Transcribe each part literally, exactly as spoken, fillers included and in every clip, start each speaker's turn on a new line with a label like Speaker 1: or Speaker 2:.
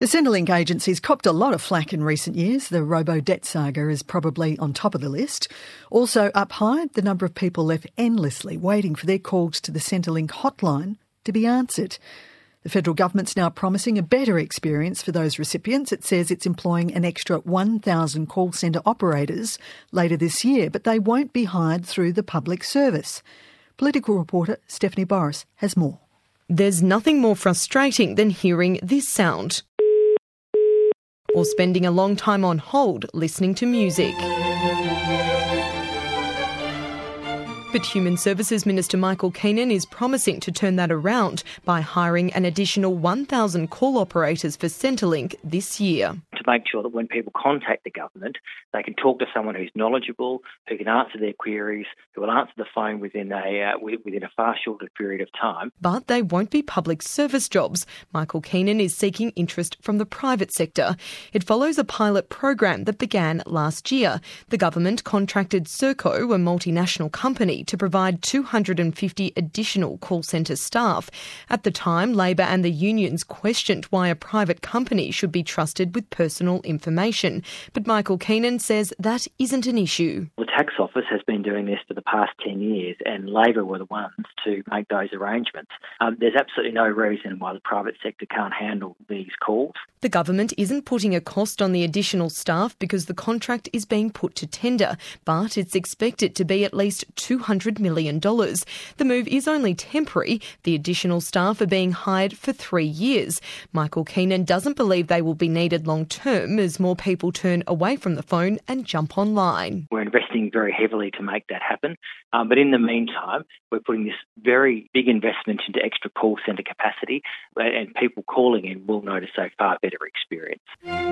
Speaker 1: The Centrelink agency's copped a lot of flack in recent years. The robo-debt saga is probably on top of the list. Also up high, the number of people left endlessly waiting for their calls to the Centrelink hotline to be answered. The federal government's now promising a better experience for those recipients. It says it's employing an extra one thousand call centre operators later this year, but they won't be hired through the public service. Political reporter Stephanie Boris has more.
Speaker 2: There's nothing more frustrating than hearing this sound or spending a long time on hold listening to music. But Human Services Minister Michael Keenan is promising to turn that around by hiring an additional one thousand call operators for Centrelink this year.
Speaker 3: To make sure that when people contact the government, they can talk to someone who's knowledgeable, who can answer their queries, who will answer the phone within a uh, within a far shorter period of time.
Speaker 2: But they won't be public service jobs. Michael Keenan is seeking interest from the private sector. It follows a pilot program that began last year. The government contracted Serco, a multinational company, to provide two hundred fifty additional call centre staff. At the time, Labor and the unions questioned why a private company should be trusted with personal information. But Michael Keenan says that isn't an issue.
Speaker 3: The tax office has been doing this for the past ten years, and Labor were the ones to make those arrangements. Um, there's absolutely no reason why the private sector can't handle these calls.
Speaker 2: The government isn't putting a cost on the additional staff because the contract is being put to tender, but it's expected to be at least two hundred million dollars. The move is only temporary. The additional staff are being hired for three years. Michael Keenan doesn't believe they will be needed long term as more people turn away from the phone and jump online.
Speaker 3: We're investing very heavily to make that happen. Um, but in the meantime, we're putting this very big investment into extra call centre capacity, and people calling in will notice a far better experience.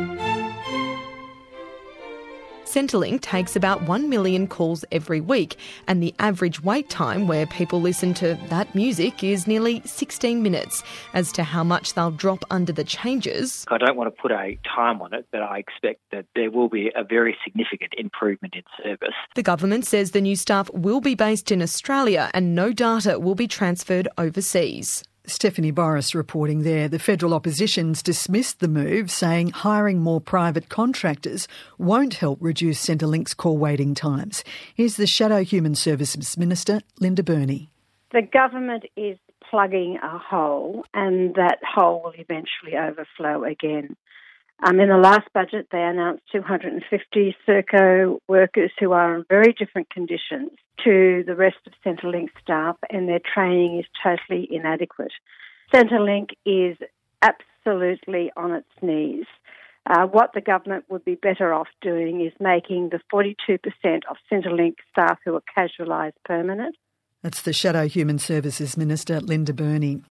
Speaker 2: Centrelink takes about one million calls every week, and the average wait time where people listen to that music is nearly sixteen minutes. As to how much they'll drop under the changes,
Speaker 3: I don't want to put a time on it, but I expect that there will be a very significant improvement in service.
Speaker 2: The government says the new staff will be based in Australia and no data will be transferred overseas.
Speaker 1: Stephanie Boris reporting there. The federal opposition's dismissed the move, saying hiring more private contractors won't help reduce Centrelink's call waiting times. Here's the Shadow Human Services Minister, Linda Burney.
Speaker 4: The government is plugging a hole, and that hole will eventually overflow again. Um, in the last budget, they announced two hundred fifty Serco workers who are in very different conditions to the rest of Centrelink staff, and their training is totally inadequate. Centrelink is absolutely on its knees. Uh, what the government would be better off doing is making the forty-two percent of Centrelink staff who are casualised permanent.
Speaker 1: That's the Shadow Human Services Minister, Linda Burney.